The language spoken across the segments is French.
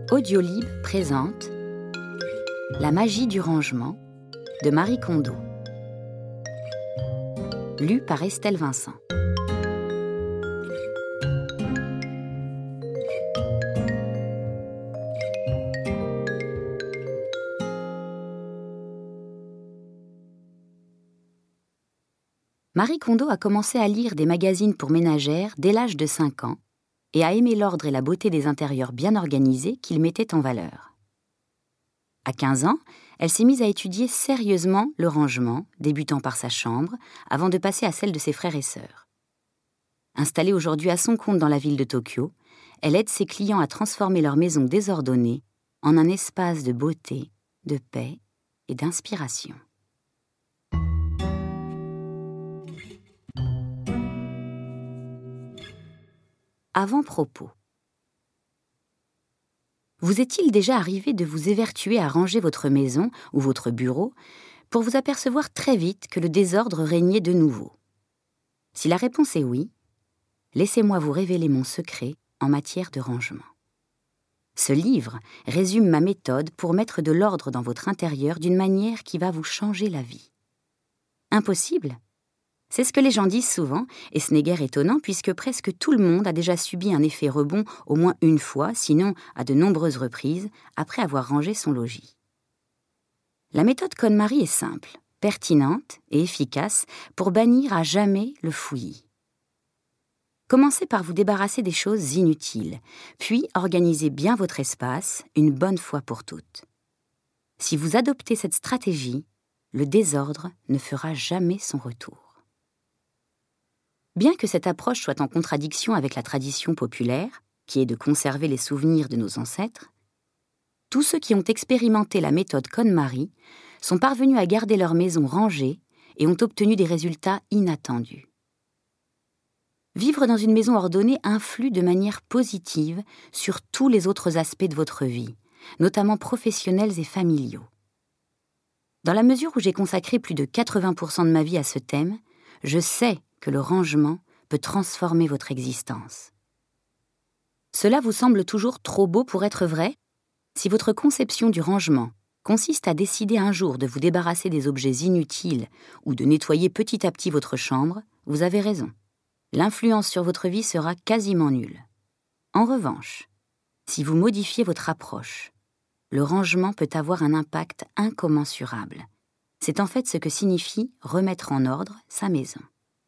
Audiolib présente La magie du rangement de Marie Kondo. Lu par Estelle Vincent. Marie Kondo a commencé à lire des magazines pour ménagères dès l'âge de 5 ans et a aimé l'ordre et la beauté des intérieurs bien organisés qu'il mettait en valeur. À 15 ans, elle s'est mise à étudier sérieusement le rangement, débutant par sa chambre, avant de passer à celle de ses frères et sœurs. Installée aujourd'hui à son compte dans la ville de Tokyo, elle aide ses clients à transformer leur maison désordonnée en un espace de beauté, de paix et d'inspiration. Avant-propos. Vous est-il déjà arrivé de vous évertuer à ranger votre maison ou votre bureau pour vous apercevoir très vite que le désordre régnait de nouveau? Si la réponse est oui, laissez-moi vous révéler mon secret en matière de rangement. Ce livre résume ma méthode pour mettre de l'ordre dans votre intérieur d'une manière qui va vous changer la vie. Impossible? C'est ce que les gens disent souvent, et ce n'est guère étonnant puisque presque tout le monde a déjà subi un effet rebond au moins une fois, sinon à de nombreuses reprises, après avoir rangé son logis. La méthode KonMari est simple, pertinente et efficace pour bannir à jamais le fouillis. Commencez par vous débarrasser des choses inutiles, puis organisez bien votre espace une bonne fois pour toutes. Si vous adoptez cette stratégie, le désordre ne fera jamais son retour. Bien que cette approche soit en contradiction avec la tradition populaire, qui est de conserver les souvenirs de nos ancêtres, tous ceux qui ont expérimenté la méthode KonMari sont parvenus à garder leur maison rangée et ont obtenu des résultats inattendus. Vivre dans une maison ordonnée influe de manière positive sur tous les autres aspects de votre vie, notamment professionnels et familiaux. Dans la mesure où j'ai consacré plus de 80% de ma vie à ce thème, je sais que le rangement peut transformer votre existence. Cela vous semble toujours trop beau pour être vrai? Si votre conception du rangement consiste à décider un jour de vous débarrasser des objets inutiles ou de nettoyer petit à petit votre chambre, vous avez raison. L'influence sur votre vie sera quasiment nulle. En revanche, si vous modifiez votre approche, le rangement peut avoir un impact incommensurable. C'est en fait ce que signifie remettre en ordre sa maison.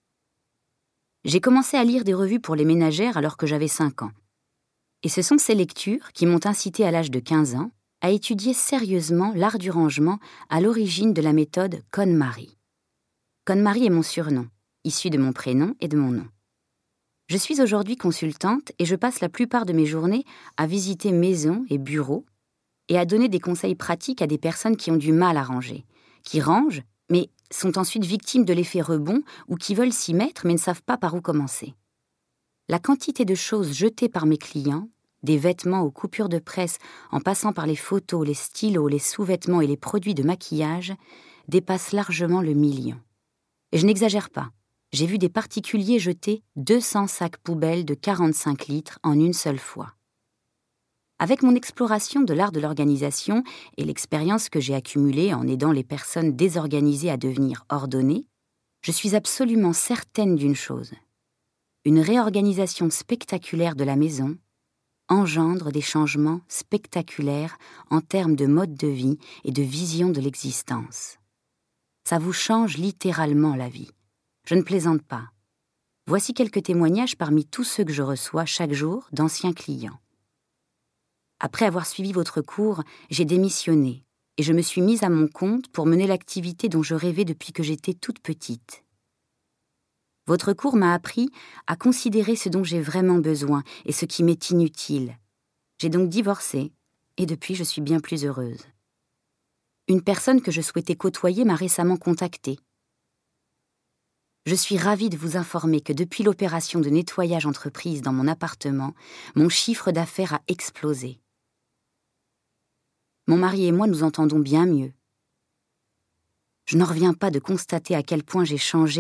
J'ai commencé à lire des revues pour les ménagères alors que j'avais 5 ans. Et ce sont ces lectures qui m'ont incité à l'âge de 15 ans à étudier sérieusement l'art du rangement à l'origine de la méthode KonMari. KonMari est mon surnom, issu de mon prénom et de mon nom. Je suis aujourd'hui consultante et je passe la plupart de mes journées à visiter maisons et bureaux et à donner des conseils pratiques à des personnes qui ont du mal à ranger, qui rangent, mais sont ensuite victimes de l'effet rebond ou qui veulent s'y mettre mais ne savent pas par où commencer. La quantité de choses jetées par mes clients, des vêtements aux coupures de presse en passant par les photos, les stylos, les sous-vêtements et les produits de maquillage, dépasse largement le million. Et je n'exagère pas, j'ai vu des particuliers jeter 200 sacs poubelles de 45 litres en une seule fois. Avec mon exploration de l'art de l'organisation et l'expérience que j'ai accumulée en aidant les personnes désorganisées à devenir ordonnées, je suis absolument certaine d'une chose. Une réorganisation spectaculaire de la maison engendre des changements spectaculaires en termes de mode de vie et de vision de l'existence. Ça vous change littéralement la vie. Je ne plaisante pas. Voici quelques témoignages parmi tous ceux que je reçois chaque jour d'anciens clients. Après avoir suivi votre cours, j'ai démissionné et je me suis mise à mon compte pour mener l'activité dont je rêvais depuis que j'étais toute petite. Votre cours m'a appris à considérer ce dont j'ai vraiment besoin et ce qui m'est inutile. J'ai donc divorcé et depuis je suis bien plus heureuse. Une personne que je souhaitais côtoyer m'a récemment contactée. Je suis ravie de vous informer que depuis l'opération de nettoyage entreprise dans mon appartement, mon chiffre d'affaires a explosé. Mon mari et moi nous entendons bien mieux. Je n'en reviens pas de constater à quel point j'ai changé